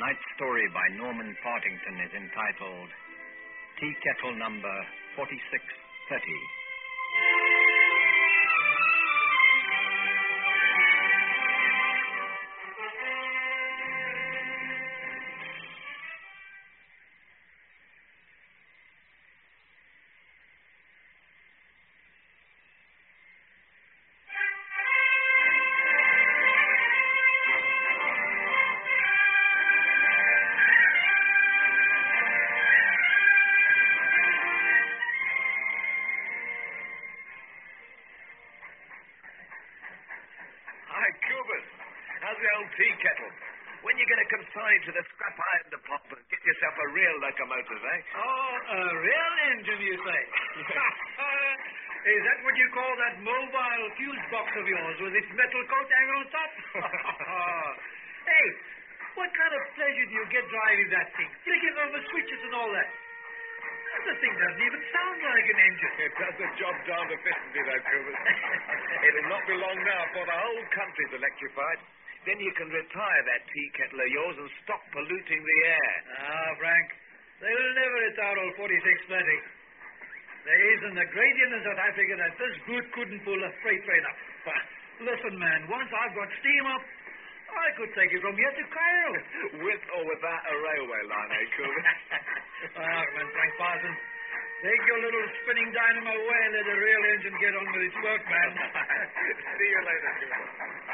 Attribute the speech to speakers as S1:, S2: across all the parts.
S1: Tonight's story by Norman Partington is entitled Tea Kettle Number 4630.
S2: How's the old tea kettle? When you going to consign it to the scrap iron department, get yourself a real locomotive, eh?
S3: Oh, a real engine, you say? Is that what you call that mobile fuse box of yours with its metal coat hanging on top? Hey, what kind of pleasure do you get driving that thing? Flicking over switches and all that? The thing doesn't even sound like an engine.
S2: It does the job darned efficiently, though, Cooper. It'll not be long now before the whole country's electrified. Then you can retire that tea kettle of yours and stop polluting the air.
S3: Frank, they'll never retire old 4630. There isn't a gradient in South Africa that this good couldn't pull a freight train up. Listen, man, once I've got steam up, I could take it from here to Cairo.
S2: With or without a railway line, eh, Cooper?
S3: Man, Frank Parsons, take your little spinning dynamo away and let the real engine get on with its work, man.
S2: See you later, Cooper.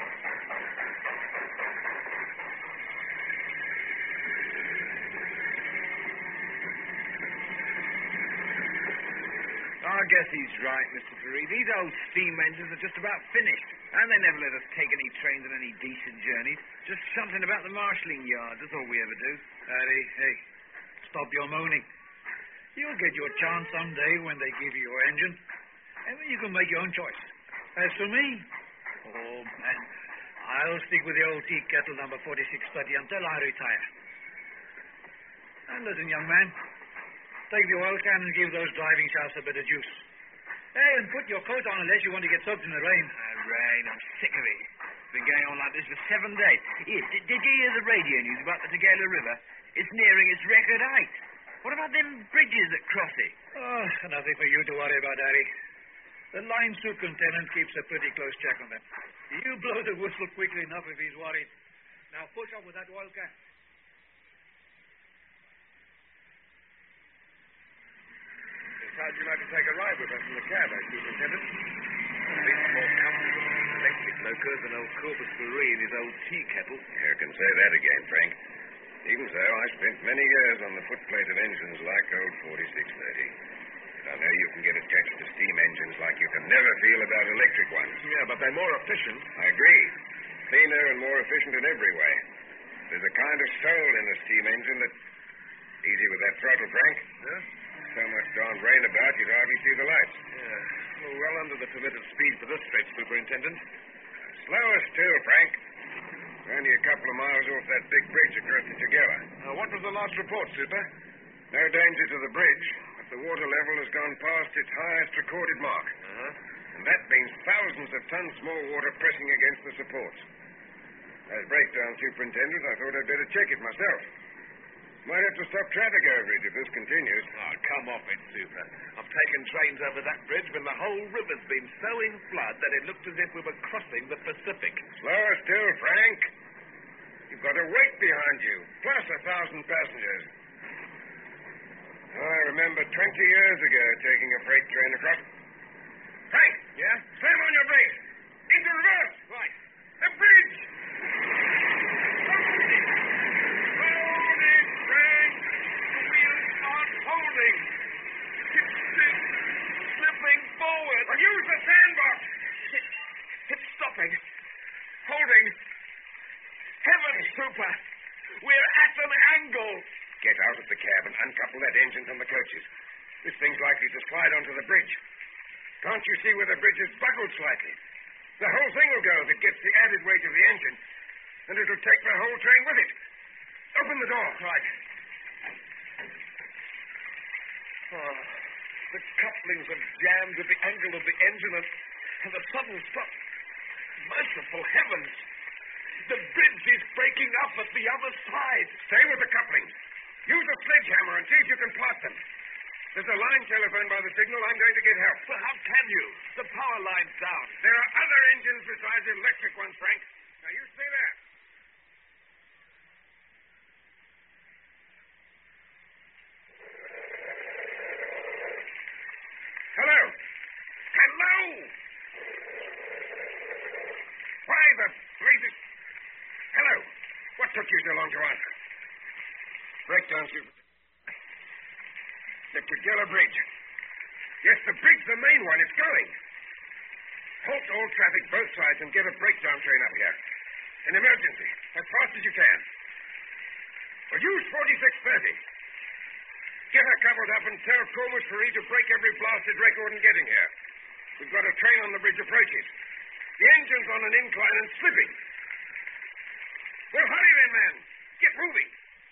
S1: I guess he's right, Mr. Ferry. These old steam engines are just about finished. And they never let us take any trains on any decent journeys. Just something about the marshalling yards. That's all we ever do.
S3: Harry, hey, stop your moaning. You'll get your chance someday when they give you your engine. And then you can make your own choice. As for me, oh, man, I'll stick with the old tea kettle number 4630 until I retire. And listen, young man, take the oil can and give those driving shafts a bit of juice. Hey, and put your coat on unless you want to get soaked in the rain.
S1: Rain, I'm sick of it. It's been going on like this for 7 days. Yes, did you hear the radio news about the Tagala River? It's nearing its record height. What about them bridges that cross it?
S3: Oh, nothing for you to worry about, Harry. The line superintendent keeps a pretty close check on them. You blow the whistle quickly enough if he's worried. Now push up with that oil can.
S2: How'd you like to take a ride with us in the cab, Superintendent? A bit more comfortable in these electric locos than old Corpus Ferry in his old tea kettle.
S4: You can say that again, Frank. Even so, I spent many years on the footplate of engines like old 4630. And I know you can get attached to steam engines like you can never feel about electric ones.
S2: Yeah, but they're more efficient.
S4: I agree. Cleaner and more efficient in every way. There's a kind of soul in a steam engine that... Easy with that throttle, Frank.
S2: Huh?
S4: So much darn rain about, you'd hardly see the lights.
S2: Yeah. Well under the permitted speed for this stretch, Superintendent.
S4: Slower still, Frank. We're only a couple of miles off that big bridge across the Tagala.
S2: What was the last report, Super?
S4: No danger to the bridge, but the water level has gone past its highest recorded mark. And that means thousands of tons more water pressing against the supports. As breakdown superintendent, I thought I'd better check it myself. Might have to stop traffic over it if this continues.
S2: Oh, come off it, Super. I've taken trains over that bridge when the whole river's been so in flood that it looked as if we were crossing the Pacific.
S4: Slower still, Frank. You've got a weight behind you, plus 1,000 passengers. I remember 20 years ago taking a freight train across... Frank!
S2: Yeah?
S4: Slam on your brakes! Into reverse!
S2: Right.
S4: The bridge!
S2: Holding. It's slipping forward.
S4: Well, use the sandbox.
S2: It's stopping. Holding. Heavens, Super. We're at an angle.
S4: Get out of the cab and uncouple that engine from the coaches. This thing's likely to slide onto the bridge. Can't you see where the bridge is buckled slightly? The whole thing will go if it gets the added weight of the engine, and it'll take the whole train with it. Open the door.
S2: Right. Oh, the couplings have jammed at the angle of the engine and the sudden stop. Merciful heavens. The bridge is breaking up at the other side.
S4: Stay with the couplings. Use a sledgehammer and see if you can pass them. There's a line telephone by the signal. I'm going to get help.
S2: Well, how can you? The power line's down.
S4: There are other engines besides electric ones, Frank. Now, you stay there. Hello? Hello? Why the blazes... Hello? What took you so long to answer? Breakdown, Super. The Tugela Bridge. Yes, the bridge, the main one. It's going. Halt all traffic both sides and get a breakdown train up here. An emergency. As fast as you can. Well, use 4630. Get her covered up and tell Corvus Ferry to break every blasted record in getting here. We've got a train on the bridge approaches. The engine's on an incline and slipping. Well, hurry then, man. Get moving.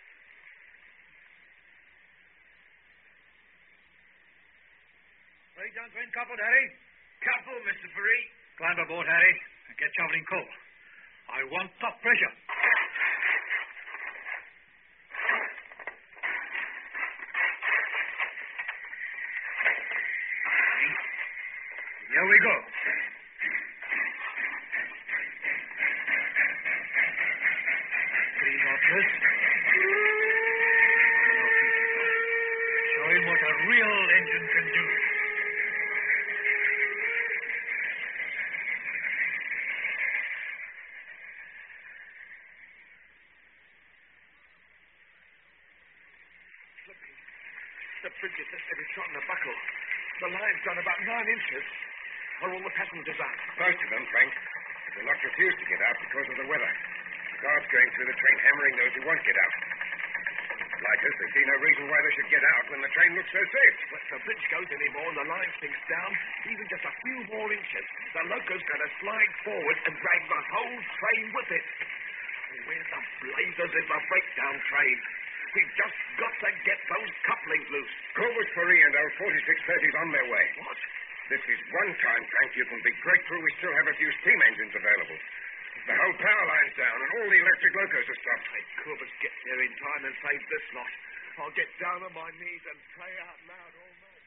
S3: Breakdown train coupled, Harry.
S1: Couple, Mr. Ferry.
S3: Climb aboard, Harry, and get shoveling coal. I want top pressure. Here we go. 3 knots. Showing what a real engine can do.
S2: The bridge is just every shot in the buckle. The line's done about 9 inches. Are all the passengers out?
S4: Most of them, Frank. The lot refuse to get out because of the weather. The guards going through the train hammering those who won't get out. Like us, they see no reason why they should get out when the train looks so safe.
S2: But if the bridge goes any more and the line sinks down, even just a few more inches, the loco's going to slide forward and drag the whole train with it. Where the blazers is the breakdown train? We've just got to get those couplings loose.
S4: Corvus Ferry and our 4630's on their way.
S2: What?
S4: This is one time, Frank, you can be grateful we still have a few steam engines available. The whole power line's down and all the electric locos are stopped.
S2: Hey, Corvus gets there in time and saves this lot. I'll get down on my knees and pray out loud all night.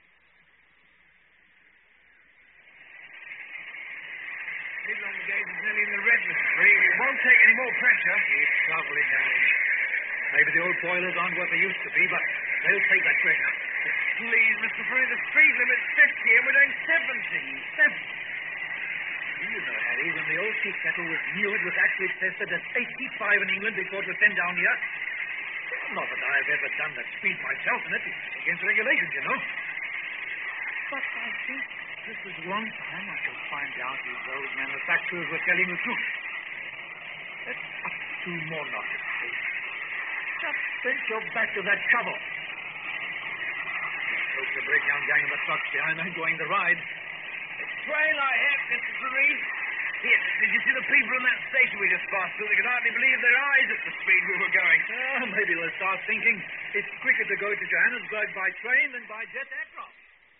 S1: Mid long gauge is nearly in the red, Mr. Ferry. It won't take any more pressure.
S3: It's traveling, Harry. Maybe the old boilers aren't what they used to be, but they'll take that pressure.
S1: Please, Mr. Ferry, the speed limit's 50 and we're doing 70. 70.
S3: You know, Harry, when the old tea kettle was new, it was actually tested at 85 in England before it was sent down here. Not that I've ever done that speed myself, and it's against regulations, you know. But I think this is one time I shall find out if those manufacturers were telling the truth. Let's up 2 more notches, please. Just bend your back to that shovel. Hope the breakdown gang of the trucks behind are enjoying the ride.
S1: Train I have, Mr. Ferry. Here, did you see the people in that station we just passed through? They could hardly believe their eyes at the speed we were going.
S3: Maybe they'll start thinking it's quicker to go to Johannesburg by train than by jet aircraft.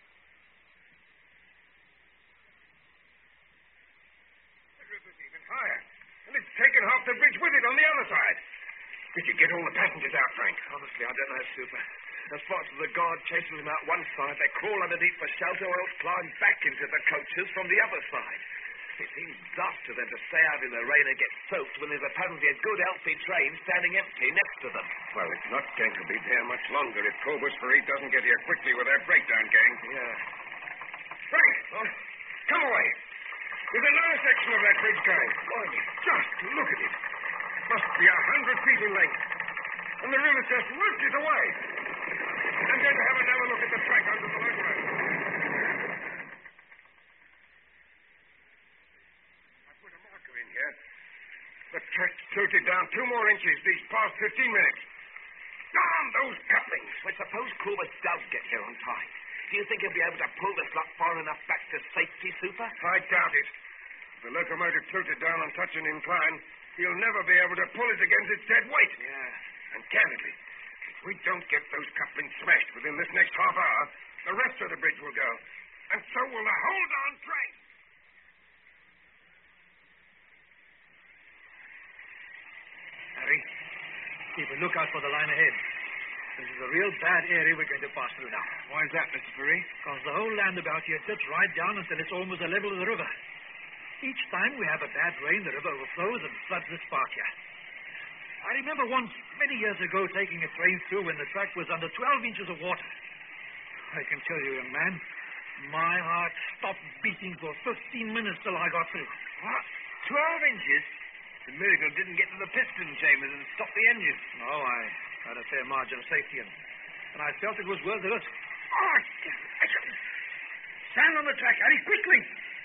S4: The river's even higher, and it's taken half the bridge with it on the other side. Did you get all the passengers out, Frank?
S2: Honestly, I don't know, Super. As fast as the guard chases them out one side, they crawl underneath for shelter or else climb back into the coaches from the other side. It seems daft to them to stay out in the rain and get soaked when there's apparently a good, healthy train standing empty next to them.
S4: Well, it's not going to be there much longer if Corvus Ferry doesn't get here quickly with their breakdown gang.
S2: Yeah.
S4: Frank, come away. There's another section of that bridge going. Just look at it. Must be 100 feet in length. And the river's just lifted away. I'm going to have another look at the track under the locomotive. I put a marker in here. The track's tilted down 2 more inches these past 15 minutes. Darn those couplings!
S2: But suppose Corvus does get here on time. Do you think he'll be able to pull this lot far enough back to safety, Super?
S4: I doubt it. If the locomotive tilted down on such an incline, he'll never be able to pull it against its dead weight.
S2: Yeah.
S4: And candidly, if we don't get those couplings smashed within this next half hour, the rest of the bridge will go. And so will the whole darn train.
S3: Keep a lookout for the line ahead. This is a real bad area we're going to pass through now.
S1: Why is that, Mr. Furry?
S3: Because the whole land about here dips right down until it's almost the level of the river. Each time we have a bad rain, the river overflows and floods this part here. I remember once, many years ago, taking a train through when the track was under 12 inches of water. I can tell you, young man, my heart stopped beating for 15 minutes till I got through.
S1: What? 12 inches? The miracle didn't get to the piston chambers and stop the engine.
S3: No, I had a fair margin of safety, and I felt it was worth the risk.
S1: Oh, stand on the track, Harry, quickly!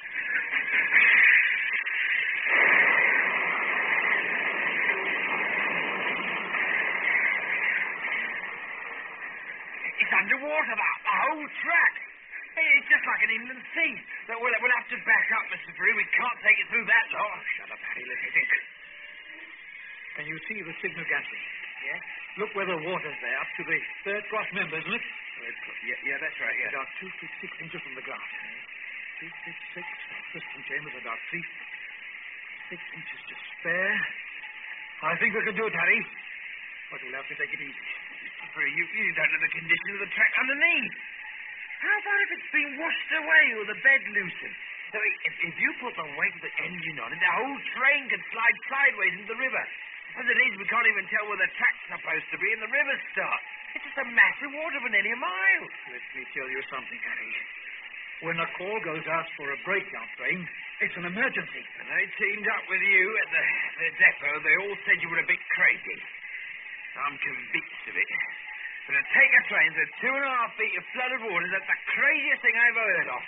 S1: It's underwater, the whole track. Hey, it's just like an inland sea. We'll have to back up, Mr. Furry. We can't take it through that lot.
S3: Shut up, Harry. Let me think. Can you see the signal gantry?
S1: Yeah?
S3: Look where the water's there, up to the third cross member, isn't it?
S1: Yeah, that's right, yeah.
S3: About 2 feet 6 inches from the ground. 2 feet 6. Piston chamber's about 3 feet 6 inches to spare. I think we can do it, Harry. But we'll have to take it easy.
S1: Mr. Furry, you don't know the condition of the track underneath. How about if it's been washed away or the bed loosened? So if you put the weight of the engine on it, the whole train could slide sideways into the river. As it is, we can't even tell where the track's supposed to be and the river starts. It's just a mass of water for nearly a mile.
S3: Let me tell you something, Harry. When a call goes out for a breakdown train, it's an emergency.
S1: And they teamed up with you at the depot. They all said you were a bit crazy. I'm convinced of it. But to take a train through 2.5 feet of flooded water, that's the craziest thing I've heard of.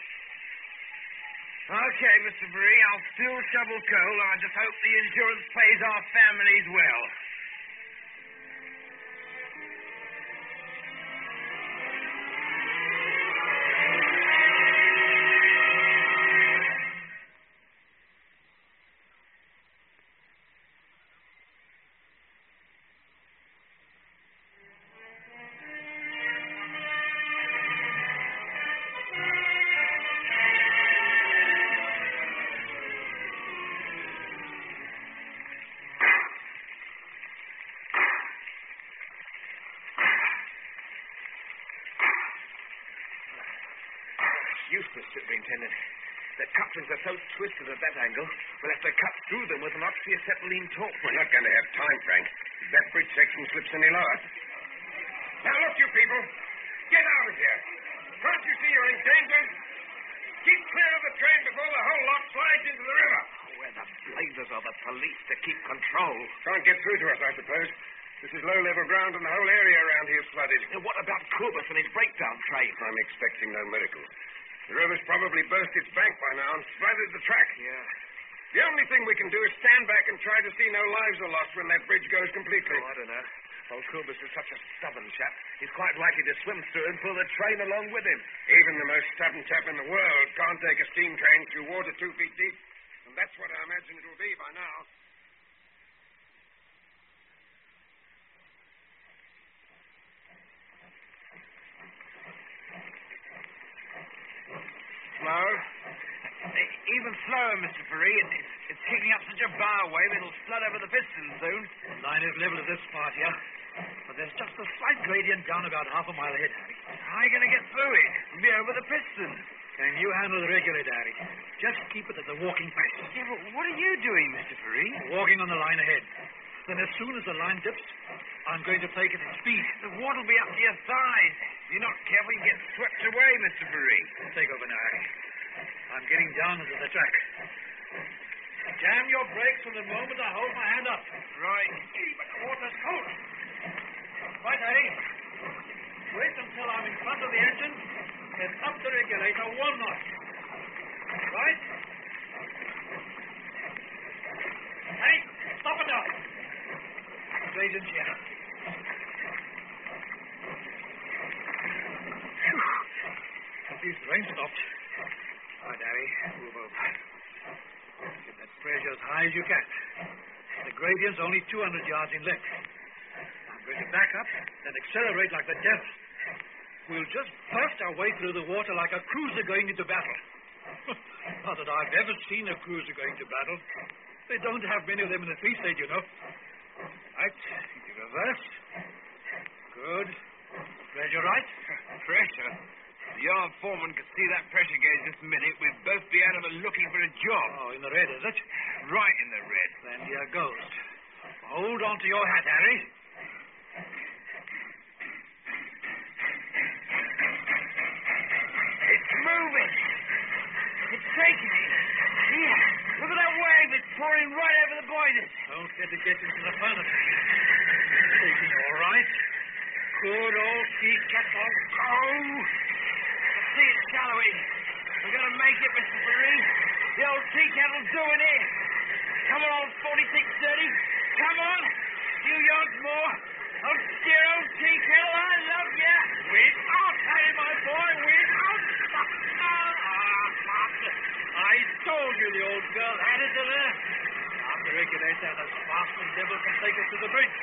S1: Okay, Mr. Furry, I'll still shovel coal. I just hope the insurance pays our families well.
S2: Useless, Superintendent. The couplings are so twisted at that angle, we'll have to cut through them with an oxyacetylene torque.
S4: We're not going to have time, Frank. If that bridge section slips any lower. Now, look, you people. Get out of here. Can't you see you're in danger? Keep clear of the train before the whole lot slides into the river.
S2: Where the blazers are the police to keep control?
S4: Can't get through to us, I suppose. This is low-level ground and the whole area around here is flooded.
S2: And what about Corbus and his breakdown train?
S4: I'm expecting no miracle. The river's probably burst its bank by now and flooded the track.
S2: Yeah.
S4: The only thing we can do is stand back and try to see no lives are lost when that bridge goes completely.
S2: Oh, I don't know. Old Corbus is such a stubborn chap. He's quite likely to swim through and pull the train along with him.
S4: Even the most stubborn chap in the world can't take a steam train through water 2 feet deep. And that's what I imagine it will be by now.
S1: Slow? Even slower, Mr. Furry. It's kicking up such a bow wave it'll flood over the piston soon.
S3: The line is level at this part here, but there's just a slight gradient down about half a mile ahead, Harry.
S1: How are you going to get through it? It'll be over the piston.
S3: Can you handle the regulator, Harry? Just keep it at the walking pace.
S1: Yeah, but what are you doing, Mr. Furry?
S3: Walking on the line ahead. Then as soon as the line dips, I'm going to take it at speed.
S1: The water will be up to your thighs. If you're not careful, you get swept away, Mr. Furry.
S3: Take over now, Harry. I'm getting down into the track. Jam your brakes from the moment I hold my hand up.
S1: Right.
S3: But the water's cold. Right, Harry. Wait until I'm in front of the engine and up the regulator 1 knot. Right? Harry, stop it now. Agent here. At least the rain stopped. Right, Harry. Move over. Get that pressure as high as you can. The gradient's only 200 yards in length. I'm going to back up and accelerate like the devil. We'll just burst our way through the water like a cruiser going into battle. Not that I've ever seen a cruiser going to battle. They don't have many of them in the Free State, you know. Right. Keep your Reverse. Good. Pressure right.
S1: Pressure? The yard foreman could see that pressure gauge this minute. We'd both be out of it looking for a job.
S3: Oh, in the red, is it?
S1: Right in the red.
S3: Then here goes. Hold on to your hat, Harry.
S1: It's moving. It's taking it. Here, look at that wave. It's pouring right over the boilers.
S3: Don't let it get into the furnace. Taking all right. Good old tea kettle.
S1: Oh! I see it shallowing. We're going to make it, Mr. Perry. The old tea kettle's doing it. Come on, 4630. Come on. A few yards more. Oh, dear old tea kettle, I love you. Win out, Harry, my boy. Win out.
S3: I told you the old girl had it in her. Now the regulator as fast as devil can take us to the bridge.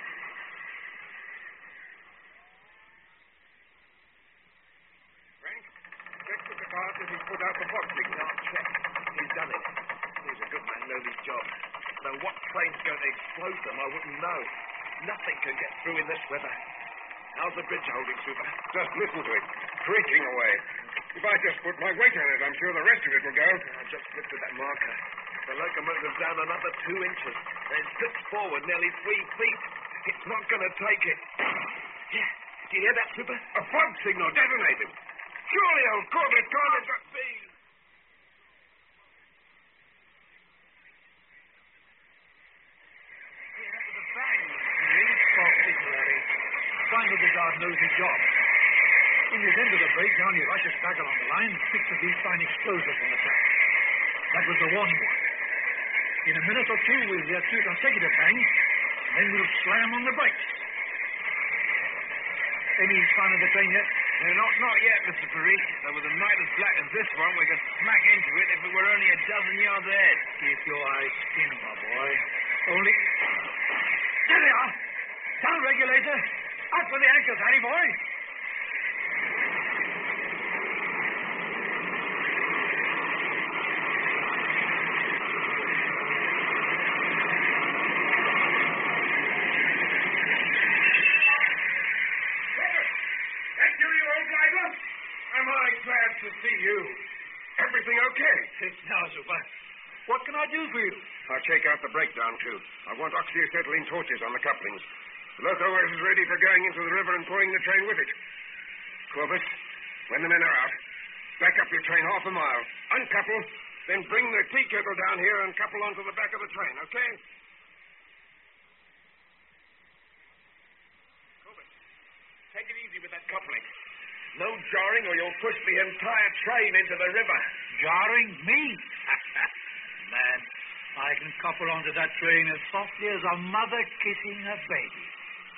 S2: Frank, check with the cart if he's put out the box signal.
S1: I'll check. He's done it. He's a good man, knows his job. Though what train's going to explode them, I wouldn't know. Nothing can get through in this weather. How's the bridge holding, Super?
S4: Just listen to it. Creaking away. If I just put my weight on it, I'm sure the rest of it will go.
S1: I just looked at that marker. The locomotive's down another 2 inches. And it slips forward nearly 3 feet. It's not going to take it. Yeah. Do you hear that, Super?
S4: A fog signal detonated. Surely old Corbett can't have...
S1: Be. Yeah, that was a bang.
S3: Fog signal, Harry. Sign that the guard knows his job. In his end of the breakdown, he rushes back along the line and sticks a these fine explosives on the track. That was the warning one. In a minute or two, we'll hear 2 consecutive bangs, and then we'll slam on the brakes. Any sign of the train yet?
S1: Not yet, Mr. Perry. Though with a night as black as this one, we could smack into it if it were only a dozen yards ahead.
S3: Keep your eyes skinned, my boy. Only... There they are! Sound regulator! Out for the anchors, Harry boy!
S4: To see you. Everything okay?
S3: It's now, Super. What can I do for you?
S4: I'll check out the breakdown, too. I want oxyacetylene torches on the couplings. The locomotive is ready for going into the river and pulling the train with it. Corbett, when the men are out, back up your train half a mile. Uncouple, then bring the tea kettle down here and couple onto the back of the train, okay?
S1: Corbett, take it easy with that coupling. No jarring or you'll push the entire train into the river.
S3: Jarring me? Man, I can couple onto that train as softly as a mother kissing her baby.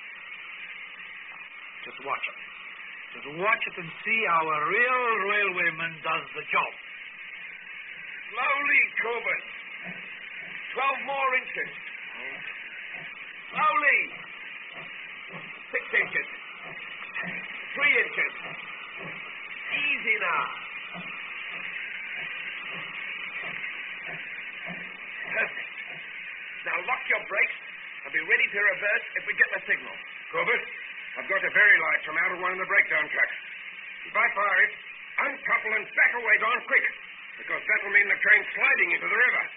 S3: Just watch it. Just watch it and see how a real railwayman does the job.
S1: Slowly, Corbett. 12 more inches. Slowly. 6 inches. 3 inches. Easy now. Perfect. Now lock your brakes and be ready to reverse if we get the signal.
S4: Corbett, I've got a very light from out of one of the breakdown tracks. If I fire it, uncouple and back away darn quick, because that'll mean the train sliding into the river.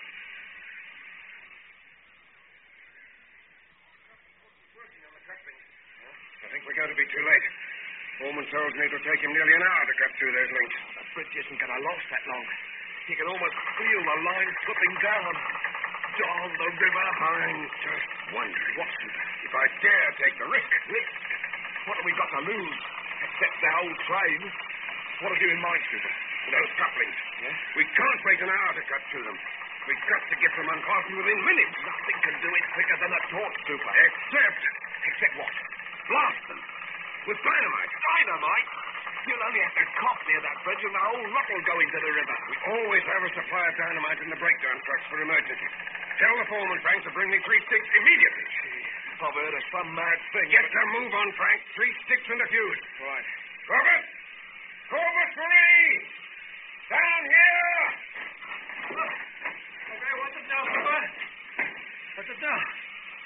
S4: I think we're going to be too late. Foreman told me it'll take him nearly an hour to cut through those links.
S1: The bridge isn't going to last that long. You can almost feel the line slipping down. Down the river.
S4: I'm just wondering. What? If I dare take the risk.
S1: Risk? What have we got to lose? Except the whole train. What have you in mind, Super?
S4: Those couplings.
S1: Yeah?
S4: We can't wait an hour to cut through them. We've got to get them unfastened within minutes.
S1: Nothing can do it quicker than a torch, Super.
S4: Except
S1: what?
S4: Blast them. With dynamite.
S1: Dynamite? You'll only have to cough near that bridge and the whole lot will go into the river.
S4: We always have a supply of dynamite in the breakdown trucks for emergencies. Tell the foreman, Frank, to bring me 3 sticks immediately.
S1: I've heard of some mad thing.
S4: Get to move on, Frank. 3 sticks and a fuse.
S1: Right.
S4: Corbett! Corbett, Marie! Down here!
S3: Okay, what's it now, Super? What's it now?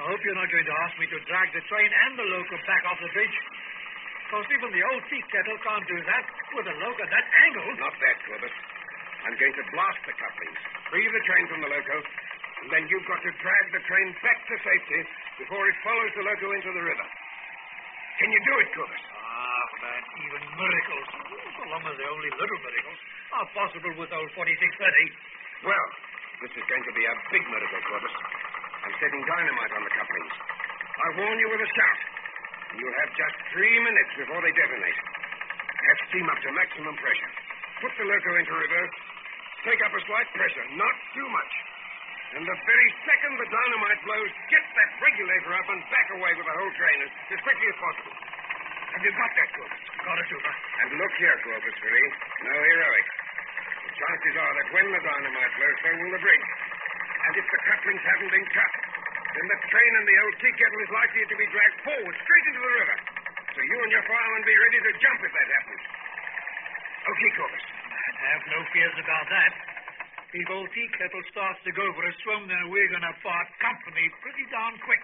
S3: I hope you're not going to ask me to drag the train and the loco back off the bridge. Because even the old tea kettle can't do that with a loco at that angle.
S4: Not that, Corbett. I'm going to blast the couplings, free the train from the loco, and then you've got to drag the train back to safety before it follows the loco into the river. Can you do it, Corbett?
S3: Ah, man, even miracles, so long as they're only little miracles, are possible with old 4630.
S4: Well, this is going to be a big miracle, Corbett. I'm setting dynamite on the couplings. I warn you with a shout. You'll have just 3 minutes before they detonate. Have steam up to maximum pressure. Put the loco into reverse. Take up a slight pressure, not too much. And the very second the dynamite blows, get that regulator up and back away with the whole train as quickly as possible. Have you got that, Corbett?
S3: Got it, Super.
S4: And look here, Corbett, Sweetie. No heroics. The chances are that when the dynamite blows, so will the bridge. And if the couplings haven't been cut, then the train and the old tea kettle is likely to be dragged forward, straight into the river. So you and your fireman be ready to jump if that happens. Okay, Corbett.
S3: Have no fears about that. If old tea kettle starts to go for a swim, then we're going to part company pretty darn quick.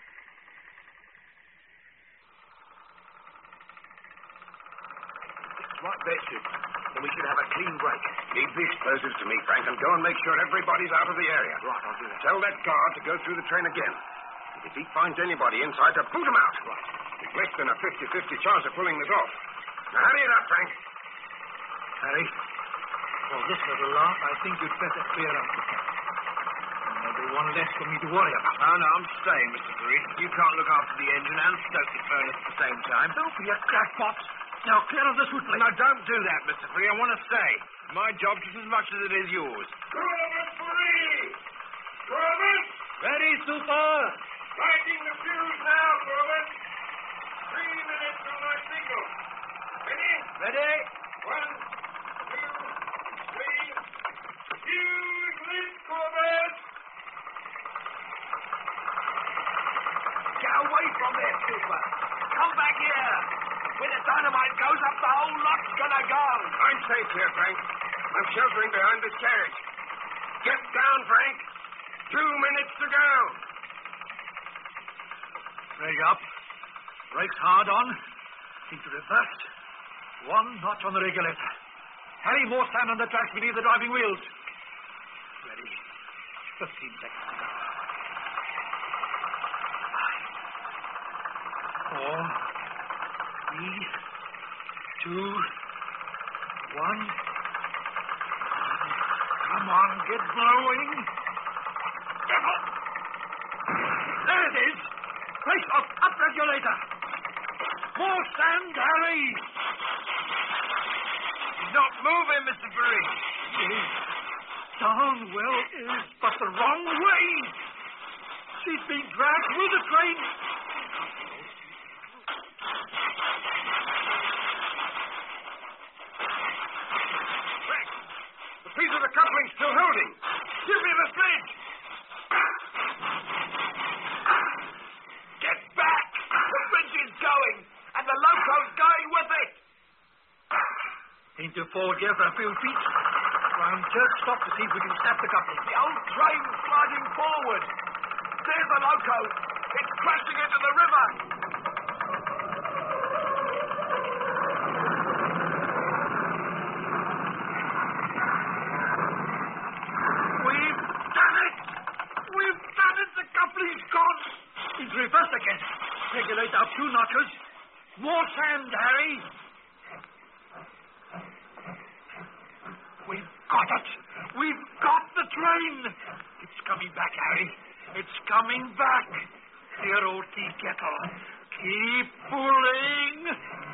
S2: Right there, Super. Then we should have a clean break.
S4: Leave the explosives to me, Frank, and go and make sure everybody's out of the area.
S2: Right, I'll do that.
S4: Tell that guard to go through the train again. If he finds anybody inside, to boot him out.
S2: Right.
S4: There's less than a 50-50 chance of pulling this off. Now, hurry it up, Frank.
S3: Harry, for this little laugh, I think you'd better clear out the camp. There'll be one less for me to worry about.
S1: Oh, no, I'm staying, Mr. Fareed. You can't look after the engine and stoke the furnace at the same time.
S3: Don't be a crackpot. Now, clear of this wood, please.
S1: No, don't do that, Mr. Fareed. I want to stay. My job's just as much as it is yours.
S4: Corbett, Fareed! Corbett!
S3: Ready, Super!
S4: Lighting the fuse now, Corbett. 3 minutes till my signal. Ready?
S3: Ready?
S4: 1, 2, 3. Fuse lit, Corbett!
S1: Get away from there, Super. Come back here. When the dynamite goes up, the whole lot's gonna go.
S4: I'm safe here, Frank. I'm sheltering behind this carriage. Get down, Frank. 2 minutes to go.
S3: Brake up. Brakes hard on. Into reverse. 1 notch on the regulator. Harry, more sand on the tracks beneath the driving wheels. Ready. 15 seconds to go. 5, 4, 3, 2, 1. Come on, get blowing. There it is. Place up regulator. More sand, Harry.
S1: He's not moving, Mr. Fareed.
S3: Darn well is, but the wrong way. She's being dragged through the train.
S4: Piece of the coupling's still holding. Give me the sledge.
S1: Get back. The bridge is going, and the loco's going with it.
S3: Into forward gear for a few feet. Try and jerk stop to see if we can snap the coupling.
S1: The old train's sliding forward. There's the loco. It's crashing into the river.
S3: Into reverse again. Regulator up 2 notches. More sand, Harry. We've got it. We've got the train. It's coming back, Harry. It's coming back. Dear old tea kettle. Keep pulling.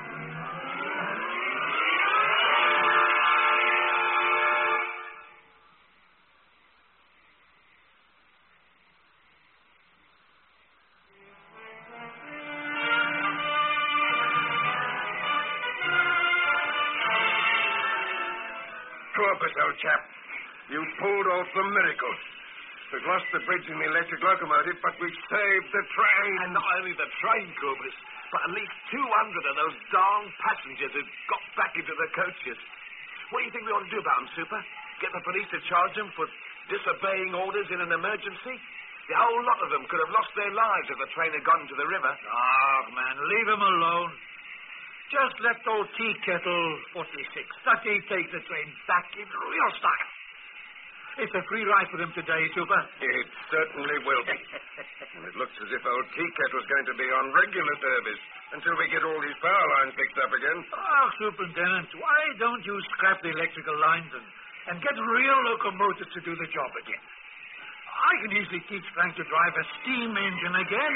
S4: Corbett, old chap, you pulled off the miracle. We've lost the bridge and the electric locomotive, but we've saved the train.
S2: And not only the train, Corbett, but at least 200 of those darn passengers who got back into the coaches. What do you think we ought to do about them, Super? Get the police to charge them for disobeying orders in an emergency? The whole lot of them could have lost their lives if the train had gone to the river.
S3: Ah, man, leave him alone. Just let old Tea Kettle 46 Stucky take the train back in real style. It's a free ride for them today, Super.
S4: It certainly will be. And it looks as if old Tea Kettle's going to be on regular service until we get all these power lines fixed up again.
S3: Oh, Superintendent, why don't you scrap the electrical lines and get real locomotives to do the job again? I can easily teach Frank to drive a steam engine again.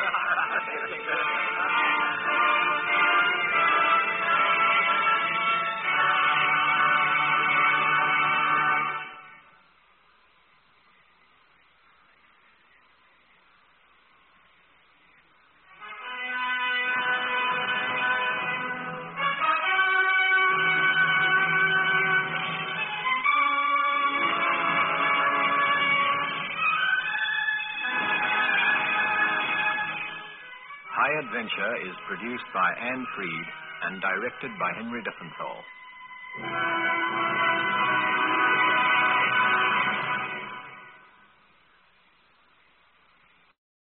S5: High Adventure is produced by Anne Freed and directed by Henry Diffenthal.